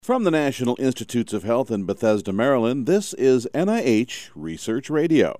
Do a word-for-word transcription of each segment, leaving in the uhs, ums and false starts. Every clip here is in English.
From the National Institutes of Health in Bethesda, Maryland, this is N I H Research Radio.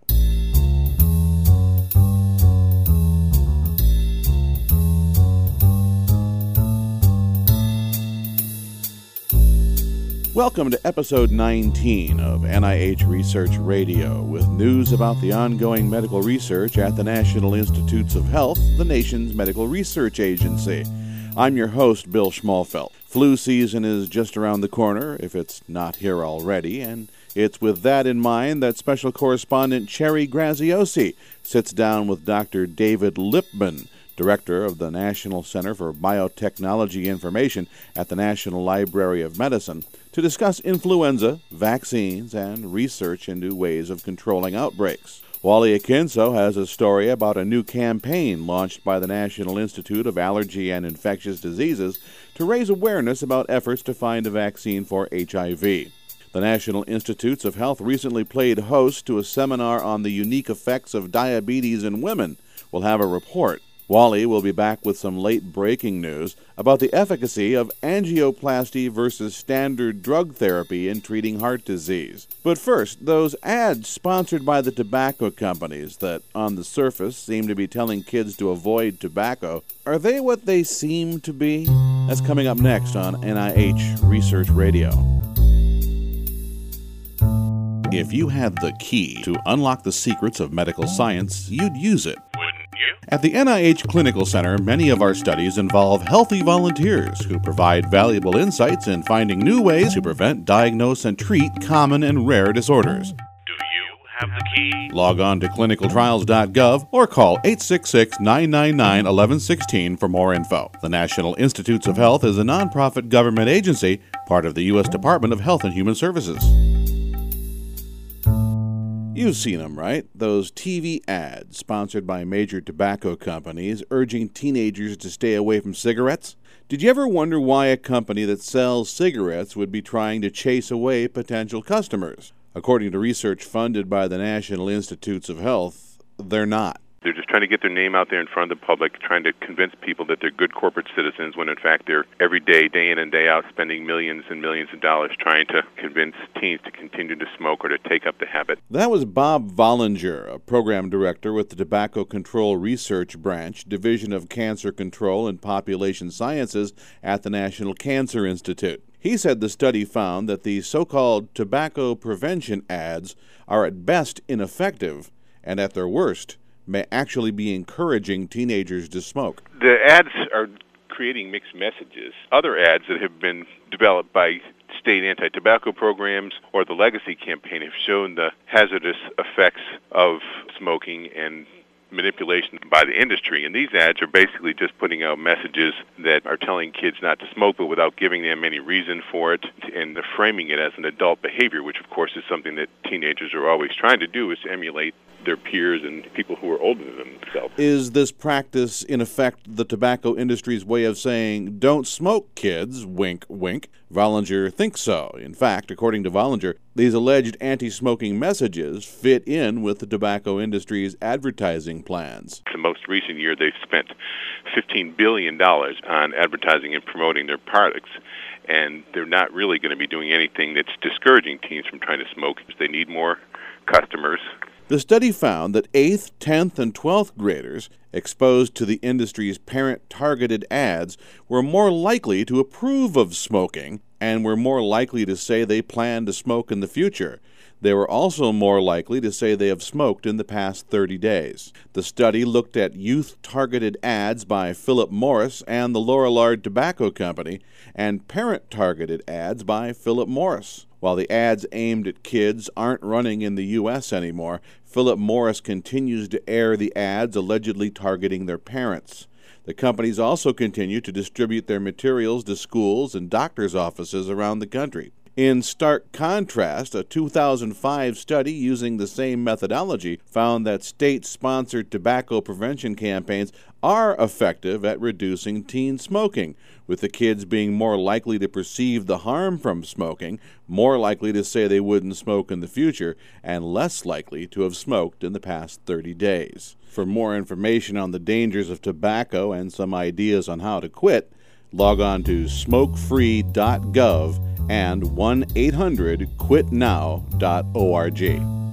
Welcome to episode nineteen of N I H Research Radio, with news about the ongoing medical research at the National Institutes of Health, the nation's medical research agency. I'm your host, Bill Schmalfelt. Flu season is just around the corner, if it's not here already, and it's with that in mind that special correspondent Cherry Graziosi sits down with Doctor David Lipman, Director of the National Center for Biotechnology Information at the National Library of Medicine, to discuss influenza, vaccines, and research into ways of controlling outbreaks. Wally Akinso has a story about a new campaign launched by the National Institute of Allergy and Infectious Diseases to raise awareness about efforts to find a vaccine for H I V. The National Institutes of Health recently played host to a seminar on the unique effects of diabetes in women. We'll have a report. Wally will be back with some late-breaking news about the efficacy of angioplasty versus standard drug therapy in treating heart disease. But first, those ads sponsored by the tobacco companies that, on the surface, seem to be telling kids to avoid tobacco, are they what they seem to be? That's coming up next on N I H Research Radio. If you had the key to unlock the secrets of medical science, you'd use it. At the N I H Clinical Center, many of our studies involve healthy volunteers who provide valuable insights in finding new ways to prevent, diagnose, and treat common and rare disorders. Do you have the key? Log on to clinical trials dot gov or call eight six six, nine nine nine, one one one six for more info. The National Institutes of Health is a nonprofit government agency, part of the U S Department of Health and Human Services. You've seen them, right? Those T V ads sponsored by major tobacco companies urging teenagers to stay away from cigarettes. Did you ever wonder why a company that sells cigarettes would be trying to chase away potential customers? According to research funded by the National Institutes of Health, they're not. They're just trying to get their name out there in front of the public, trying to convince people that they're good corporate citizens when in fact they're every day, day in and day out, spending millions and millions of dollars trying to convince teens to continue to smoke or to take up the habit. That was Bob Vollinger, a program director with the Tobacco Control Research Branch, Division of Cancer Control and Population Sciences at the National Cancer Institute. He said the study found that the so-called tobacco prevention ads are at best ineffective and at their worst may actually be encouraging teenagers to smoke. The ads are creating mixed messages. Other ads that have been developed by state anti-tobacco programs or the Legacy campaign have shown the hazardous effects of smoking and manipulation by the industry. And these ads are basically just putting out messages that are telling kids not to smoke, but without giving them any reason for it. And they're framing it as an adult behavior, which of course is something that teenagers are always trying to do, is emulate their peers and people who are older than themselves. Is this practice, in effect, the tobacco industry's way of saying, don't smoke, kids, wink, wink? Vollinger thinks so. In fact, according to Vollinger, these alleged anti-smoking messages fit in with the tobacco industry's advertising plans. The most recent year, they've spent fifteen billion dollars on advertising and promoting their products, and they're not really going to be doing anything that's discouraging teens from trying to smoke. They need more customers. The study found that eighth, tenth, and twelfth graders exposed to the industry's parent-targeted ads were more likely to approve of smoking and were more likely to say they plan to smoke in the future. They were also more likely to say they have smoked in the past thirty days. The study looked at youth-targeted ads by Philip Morris and the Lorillard Tobacco Company and parent-targeted ads by Philip Morris. While the ads aimed at kids aren't running in the U S anymore, Philip Morris continues to air the ads allegedly targeting their parents. The companies also continue to distribute their materials to schools and doctors' offices around the country. In stark contrast, a two thousand five study using the same methodology found that state-sponsored tobacco prevention campaigns are effective at reducing teen smoking, with the kids being more likely to perceive the harm from smoking, more likely to say they wouldn't smoke in the future, and less likely to have smoked in the past thirty days. For more information on the dangers of tobacco and some ideas on how to quit, log on to smoke free dot gov and one eight hundred quit now dot org.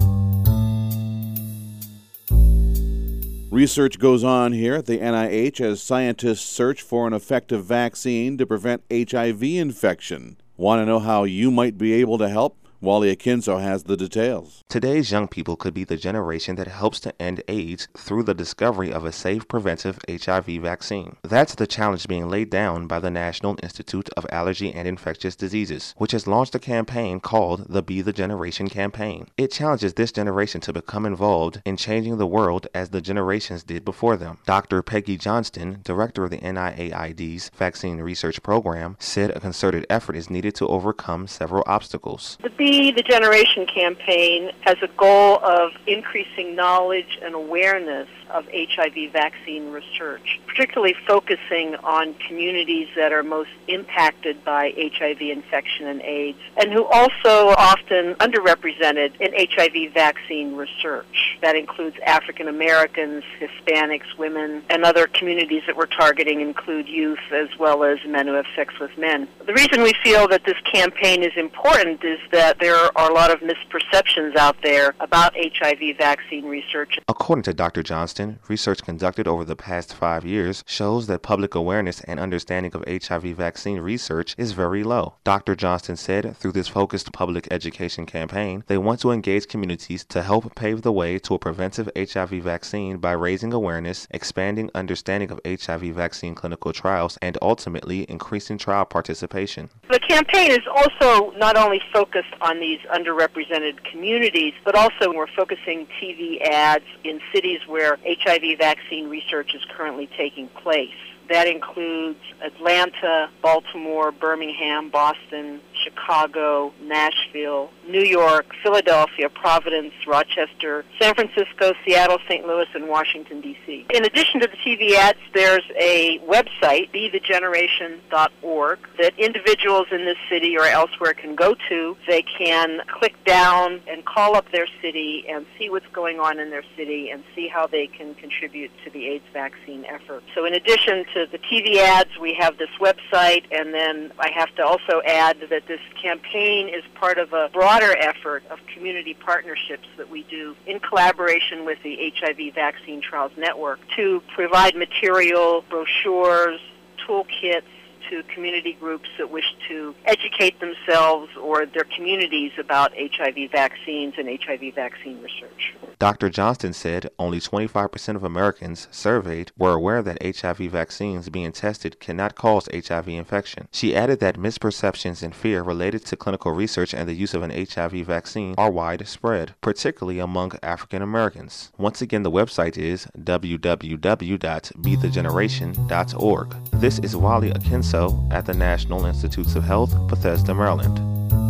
Research goes on here at the N I H as scientists search for an effective vaccine to prevent H I V infection. Want to know how you might be able to help? Wally Akinso has the details. Today's young people could be the generation that helps to end AIDS through the discovery of a safe preventive H I V vaccine. That's the challenge being laid down by the National Institute of Allergy and Infectious Diseases, which has launched a campaign called the Be the Generation campaign. It challenges this generation to become involved in changing the world as the generations did before them. Doctor Peggy Johnston, director of the N I A I D's Vaccine Research Program, said a concerted effort is needed to overcome several obstacles. The Be the Generation campaign has a goal of increasing knowledge and awareness of H I V vaccine research, particularly focusing on communities that are most impacted by H I V infection and AIDS, and who also are often underrepresented in H I V vaccine research. That includes African Americans, Hispanics, women, and other communities that we're targeting include youth as well as men who have sex with men. The reason we feel that this campaign is important is that there are a lot of misperceptions out there about H I V vaccine research. According to Doctor Johnston, research conducted over the past five years shows that public awareness and understanding of H I V vaccine research is very low. Doctor Johnston said through this focused public education campaign, they want to engage communities to help pave the way to a preventive H I V vaccine by raising awareness, expanding understanding of H I V vaccine clinical trials, and ultimately increasing trial participation. The campaign is also not only focused on these underrepresented communities, but also we're focusing T V ads in cities where H I V vaccine research is currently taking place. That includes Atlanta, Baltimore, Birmingham, Boston, Chicago, Nashville, New York, Philadelphia, Providence, Rochester, San Francisco, Seattle, Saint Louis, and Washington, D C In addition to the T V ads, there's a website, be the generation dot org, that individuals in this city or elsewhere can go to. They can click down and call up their city and see what's going on in their city and see how they can contribute to the AIDS vaccine effort. So in addition to the T V ads, we have this website, and then I have to also add that this campaign is part of a broader effort of community partnerships that we do in collaboration with the H I V Vaccine Trials Network to provide material, brochures, toolkits to community groups that wish to educate themselves or their communities about H I V vaccines and H I V vaccine research. Doctor Johnston said only twenty-five percent of Americans surveyed were aware that H I V vaccines being tested cannot cause H I V infection. She added that misperceptions and fear related to clinical research and the use of an H I V vaccine are widespread, particularly among African Americans. Once again, the website is w w w dot be the generation dot org. This is Wally Akinso at the National Institutes of Health, Bethesda, Maryland.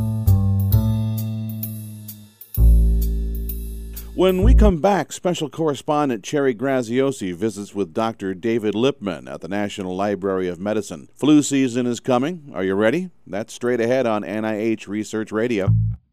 When we come back, special correspondent Cherry Graziosi visits with Doctor David Lipman at the National Library of Medicine. Flu season is coming. Are you ready? That's straight ahead on N I H Research Radio.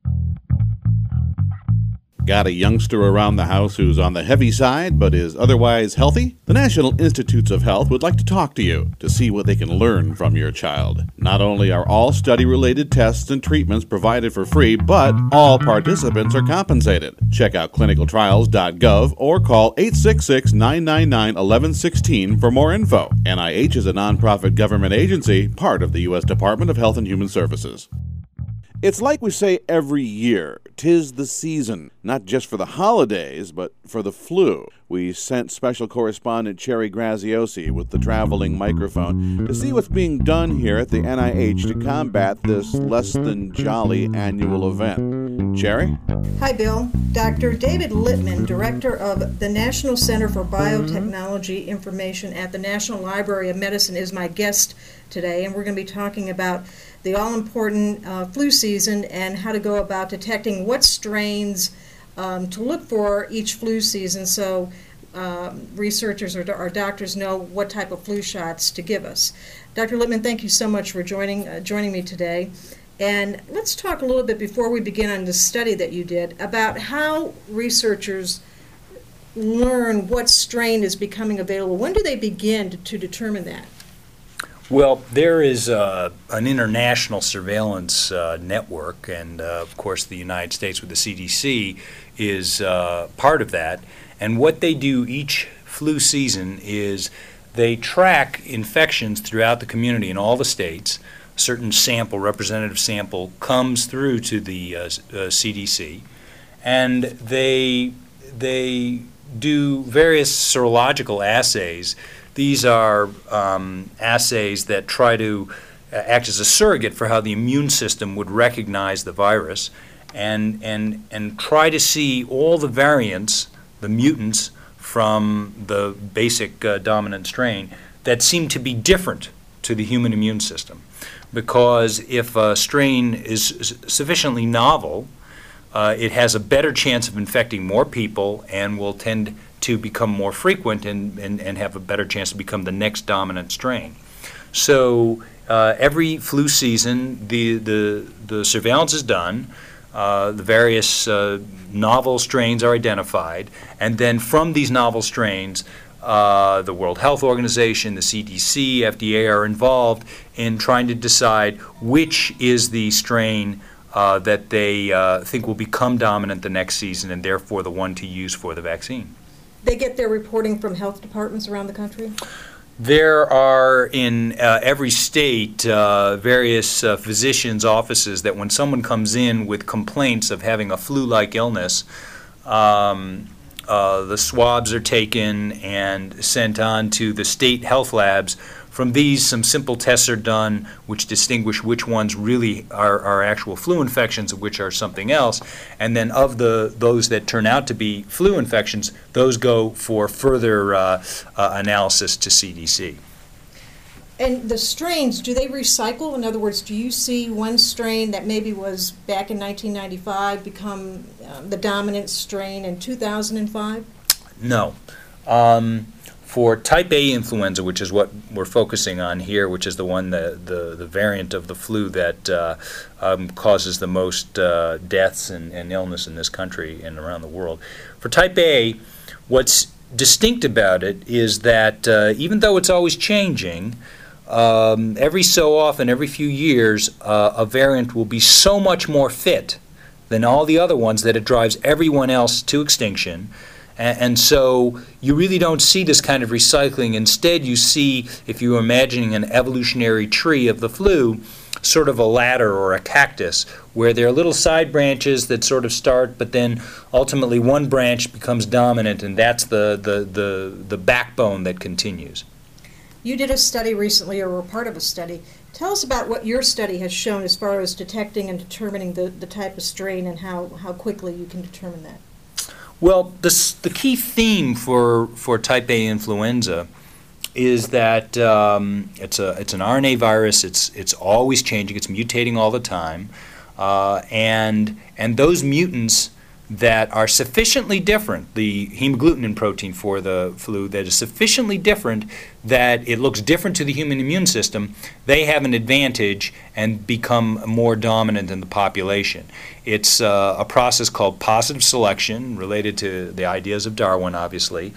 Got a youngster around the house who's on the heavy side but is otherwise healthy? The National Institutes of Health would like to talk to you to see what they can learn from your child. Not only are all study-related tests and treatments provided for free, but all participants are compensated. Check out clinical trials dot gov or call eight six six, nine nine nine, one one one six for more info. N I H is a nonprofit government agency, part of the U S Department of Health and Human Services. It's like we say every year, 'tis the season, not just for the holidays, but for the flu. We sent special correspondent Cherry Graziosi with the traveling microphone to see what's being done here at the N I H to combat this less than jolly annual event. Cherry? Hi, Bill. Doctor David Lipman, Director of the National Center for Biotechnology Information at the National Library of Medicine, is my guest today, and we're going to be talking about the all-important uh, flu season and how to go about detecting what strains um, to look for each flu season so um, researchers or, or doctors know what type of flu shots to give us. Doctor Lipman, thank you so much for joining uh, joining me today. And let's talk a little bit before we begin on the study that you did about how researchers learn what strain is becoming available. When do they begin to, to determine that? Well, there is uh, an international surveillance uh, network, and uh, of course the United States with the C D C is uh, part of that. And what they do each flu season is they track infections throughout the community in all the states. A certain sample, representative sample, comes through to the uh, uh, C D C, and they they do various serological assays. These are um, assays that try to uh, act as a surrogate for how the immune system would recognize the virus and, and, and try to see all the variants, the mutants from the basic uh, dominant strain that seem to be different to the human immune system. Because if a strain is sufficiently novel, uh, it has a better chance of infecting more people and will tend to become more frequent and, and, and have a better chance to become the next dominant strain. So uh, every flu season, the, the, the surveillance is done, uh, the various uh, novel strains are identified, and then from these novel strains, uh, the World Health Organization, the C D C, F D A are involved in trying to decide which is the strain uh, that they uh, think will become dominant the next season and therefore the one to use for the vaccine. They get their reporting from health departments around the country? There are in uh, every state uh, various uh, physicians' offices that when someone comes in with complaints of having a flu-like illness, um, uh, the swabs are taken and sent on to the state health labs. From these, some simple tests are done which distinguish which ones really are, are actual flu infections and which are something else. And then of the those that turn out to be flu infections, those go for further uh, uh, analysis to C D C. And the strains, do they recycle? In other words, do you see one strain that maybe was back in nineteen ninety-five become uh, the dominant strain in two thousand five? No. Um, For type A influenza, which is what we're focusing on here, which is the one, the, the, the variant of the flu that uh, um, causes the most uh, deaths and, and illness in this country and around the world. For type A, what's distinct about it is that uh, even though it's always changing, um, every so often, every few years, uh, a variant will be so much more fit than all the other ones that it drives everyone else to extinction. And so you really don't see this kind of recycling. Instead, you see, if you're imagining an evolutionary tree of the flu, sort of a ladder or a cactus, where there are little side branches that sort of start, but then ultimately one branch becomes dominant, and that's the, the, the, the backbone that continues. You did a study recently, or were part of a study. Tell us about what your study has shown as far as detecting and determining the, the type of strain and how, how quickly you can determine that. Well, this, the key theme for, for type A influenza is that um, it's a it's an R N A virus. It's it's always changing. It's mutating all the time, uh, and and those mutants that are sufficiently different, the hemagglutinin protein for the flu that is sufficiently different that it looks different to the human immune system, they have an advantage and become more dominant in the population. It's uh, a process called positive selection, related to the ideas of Darwin, obviously,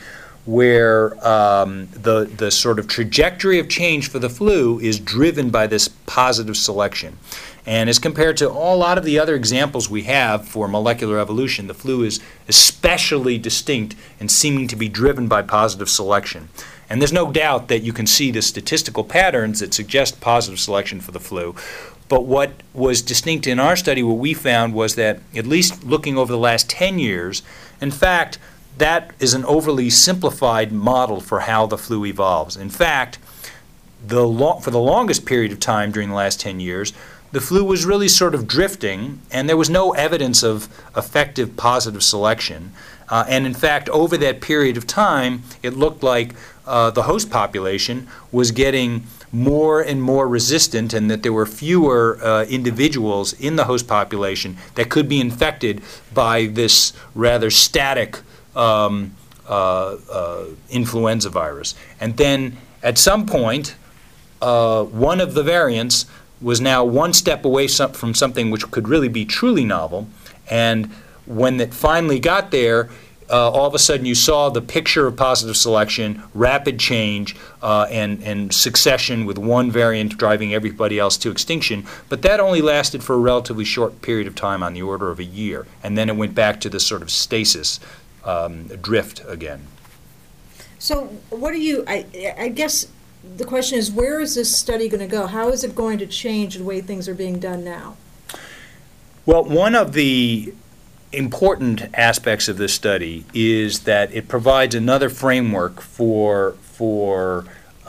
where um, the, the sort of trajectory of change for the flu is driven by this positive selection. And as compared to a lot of the other examples we have for molecular evolution, the flu is especially distinct and seeming to be driven by positive selection. And there's no doubt that you can see the statistical patterns that suggest positive selection for the flu. But what was distinct in our study, what we found was that, at least looking over the last ten years, in fact, that is an overly simplified model for how the flu evolves. In fact, the lo- for the longest period of time during the last ten years, the flu was really sort of drifting, and there was no evidence of effective positive selection. Uh, and in fact, over that period of time, it looked like uh, the host population was getting more and more resistant, and that there were fewer uh, individuals in the host population that could be infected by this rather static um, uh, uh, influenza virus. And then at some point, uh, one of the variants was now one step away from something which could really be truly novel, and when it finally got there, uh, all of a sudden you saw the picture of positive selection, rapid change, uh, and, and succession with one variant driving everybody else to extinction. But that only lasted for a relatively short period of time, on the order of a year. And then it went back to this sort of stasis um, drift again. So what do you, I, I guess the question is, where is this study going to go? How is it going to change the way things are being done now? Well, one of the important aspects of this study is that it provides another framework for for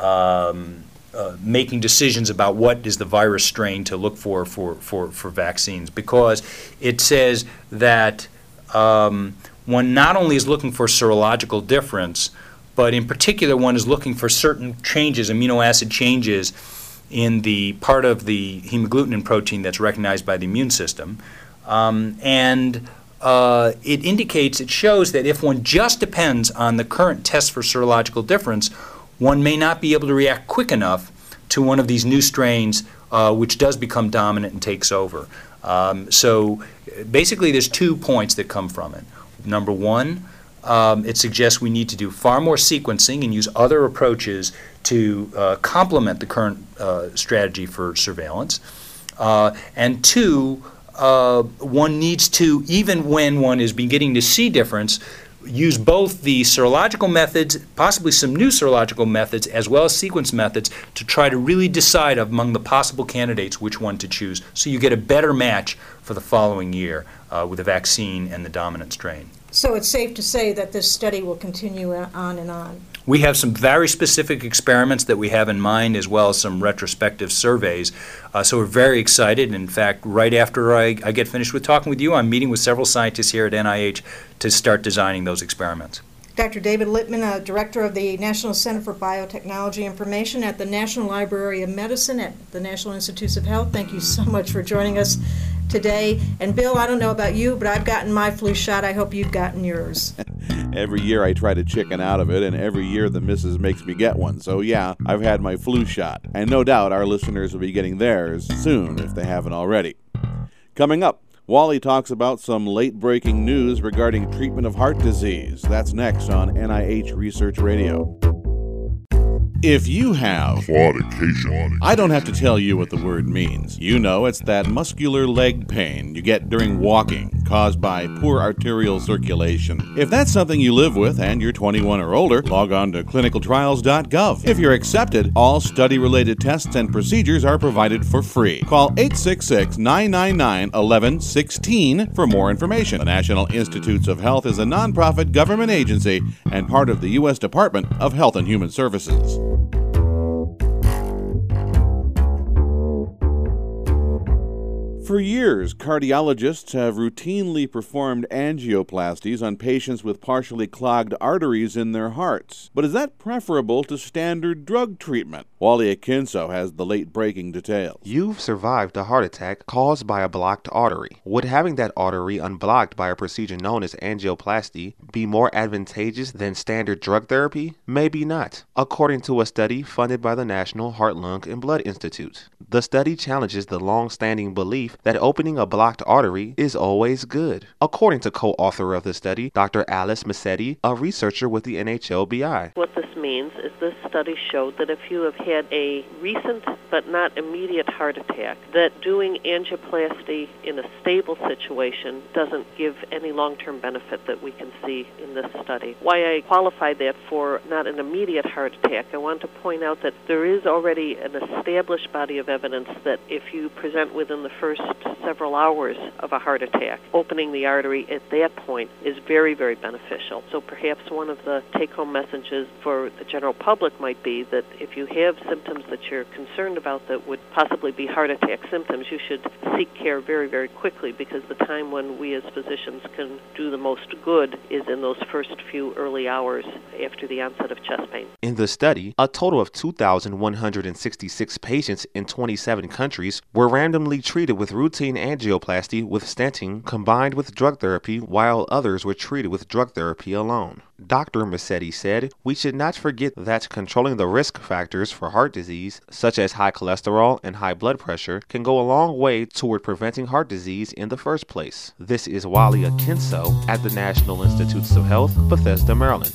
um, uh, making decisions about what is the virus strain to look for for, for, for vaccines, because it says that um, one not only is looking for serological difference, but in particular one is looking for certain changes, amino acid changes, in the part of the hemagglutinin protein that's recognized by the immune system. Um, and uh, it indicates, it shows that if one just depends on the current test for serological difference, one may not be able to react quick enough to one of these new strains, uh, which does become dominant and takes over. Um, so basically there's two points that come from it. Number one, um, it suggests we need to do far more sequencing and use other approaches to uh, complement the current uh, strategy for surveillance. Uh, and two, uh, one needs to, even when one is beginning to see difference, use both the serological methods, possibly some new serological methods, as well as sequence methods, to try to really decide among the possible candidates which one to choose, so you get a better match for the following year uh, with the vaccine and the dominant strain. So it's safe to say that this study will continue on and on. We have some very specific experiments that we have in mind, as well as some retrospective surveys. Uh, so we're very excited. In fact, right after I, I get finished with talking with you, I'm meeting with several scientists here at N I H to start designing those experiments. Doctor David Littman, uh, Director of the National Center for Biotechnology Information at the National Library of Medicine at the National Institutes of Health, thank you so much for joining us today. And Bill, I don't know about you, but I've gotten my flu shot. I hope you've gotten yours. Every year I try to chicken out of it, and every year the missus makes me get one. So yeah, I've had my flu shot. And no doubt our listeners will be getting theirs soon if they haven't already. Coming up, Wally talks about some late-breaking news regarding treatment of heart disease. That's next on N I H Research Radio. If you have claudication, I don't have to tell you what the word means. You know, it's that muscular leg pain you get during walking, caused by poor arterial circulation. If that's something you live with and you're twenty-one or older, log on to clinical trials dot gov. If you're accepted, all study-related tests and procedures are provided for free. Call eight six six, nine nine nine, one one one six for more information. The National Institutes of Health is a nonprofit government agency and part of the U S Department of Health and Human Services. For years, cardiologists have routinely performed angioplasties on patients with partially clogged arteries in their hearts. But is that preferable to standard drug treatment? Wally Akinso has the late-breaking details. You've survived a heart attack caused by a blocked artery. Would having that artery unblocked by a procedure known as angioplasty be more advantageous than standard drug therapy? Maybe not, according to a study funded by the National Heart, Lung, and Blood Institute. The study challenges the long-standing belief that opening a blocked artery is always good. According to co-author of the study, Doctor Alice Massetti, a researcher with the N H L B I. What this means is this study showed that if you have had a recent but not immediate heart attack, that doing angioplasty in a stable situation doesn't give any long-term benefit that we can see in this study. Why I qualify that for not an immediate heart attack, I want to point out that there is already an established body of evidence that if you present within the first several hours of a heart attack, opening the artery at that point is very, very beneficial. So perhaps one of the take-home messages for the general public might be that if you have symptoms that you're concerned about that would possibly be heart attack symptoms, you should seek care very, very quickly, because the time when we as physicians can do the most good is in those first few early hours after the onset of chest pain. In the study, a total of two thousand one hundred sixty-six patients in twenty-seven countries were randomly treated with routine angioplasty with stenting combined with drug therapy, while others were treated with drug therapy alone. Doctor Massetti said, "We should not forget that controlling the risk factors for heart disease, such as high cholesterol and high blood pressure, can go a long way toward preventing heart disease in the first place." This is Wally Akinso at the National Institutes of Health, Bethesda, Maryland.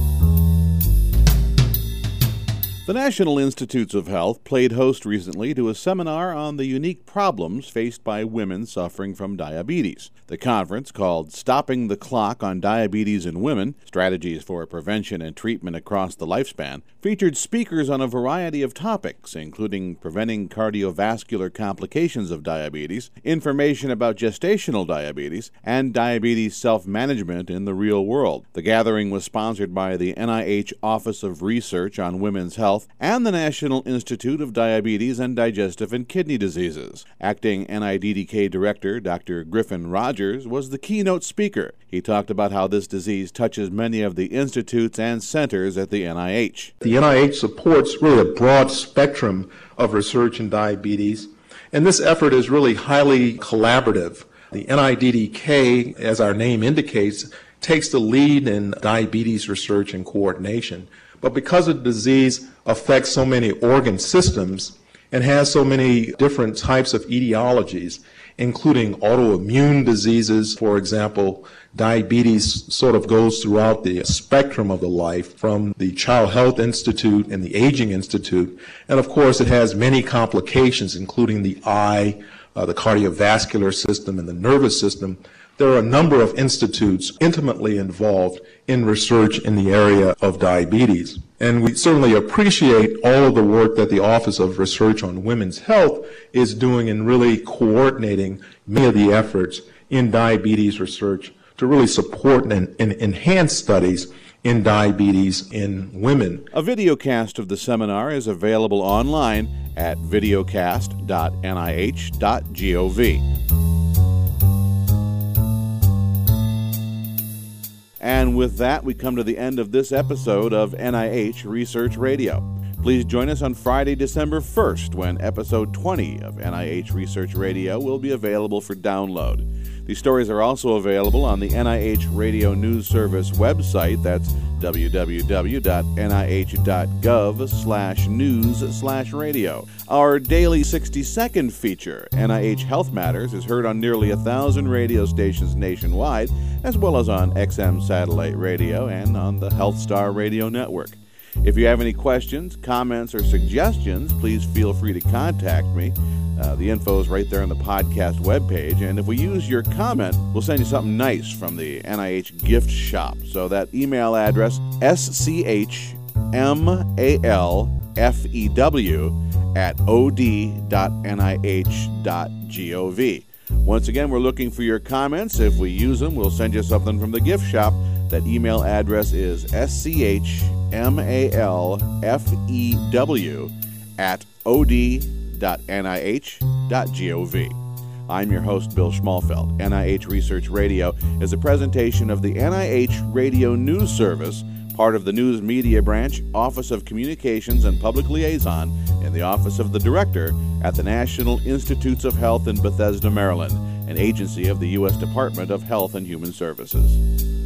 The National Institutes of Health played host recently to a seminar on the unique problems faced by women suffering from diabetes. The conference, called Stopping the Clock on Diabetes in Women, Strategies for Prevention and Treatment Across the Lifespan, featured speakers on a variety of topics, including preventing cardiovascular complications of diabetes, information about gestational diabetes, and diabetes self-management in the real world. The gathering was sponsored by the N I H Office of Research on Women's Health and the National Institute of Diabetes and Digestive and Kidney Diseases. Acting N I D D K Director Doctor Griffin Rogers was the keynote speaker. He talked about how this disease touches many of the institutes and centers at the N I H. The N I H supports really a broad spectrum of research in diabetes, and this effort is really highly collaborative. The N I D D K, as our name indicates, takes the lead in diabetes research and coordination. But because the disease affects so many organ systems and has so many different types of etiologies, including autoimmune diseases, for example, diabetes sort of goes throughout the spectrum of the life, from the Child Health Institute and the Aging Institute. And of course, it has many complications, including the eye, uh, the cardiovascular system, and the nervous system. There are a number of institutes intimately involved in research in the area of diabetes. And we certainly appreciate all of the work that the Office of Research on Women's Health is doing in really coordinating many of the efforts in diabetes research to really support and, and enhance studies in diabetes in women. A videocast of the seminar is available online at videocast dot N I H dot gov. And with that, we come to the end of this episode of N I H Research Radio. Please join us on Friday, December first, when episode twenty of N I H Research Radio will be available for download. These stories are also available on the N I H Radio News Service website. That's w w w dot n i h dot gov slash news slash radio. Our daily sixty-second feature, N I H Health Matters, is heard on nearly a thousand radio stations nationwide, as well as on X M satellite radio and on the Health Star Radio Network. If you have any questions, comments, or suggestions, please feel free to contact me. Uh, the info is right there on the podcast webpage, and if we use your comment, we'll send you something nice from the N I H gift shop. So that email address, S C H M A L F E W at O D dot N I H dot gov. Once again, we're looking for your comments. If we use them, we'll send you something from the gift shop. That email address is S C H M A L F E W at O D dot N I H dot gov. I'm your host, Bill Schmalfeld. N I H Research Radio is a presentation of the N I H Radio News Service, part of the News Media Branch, Office of Communications and Public Liaison in the Office of the Director at the National Institutes of Health in Bethesda, Maryland, an agency of the U S Department of Health and Human Services.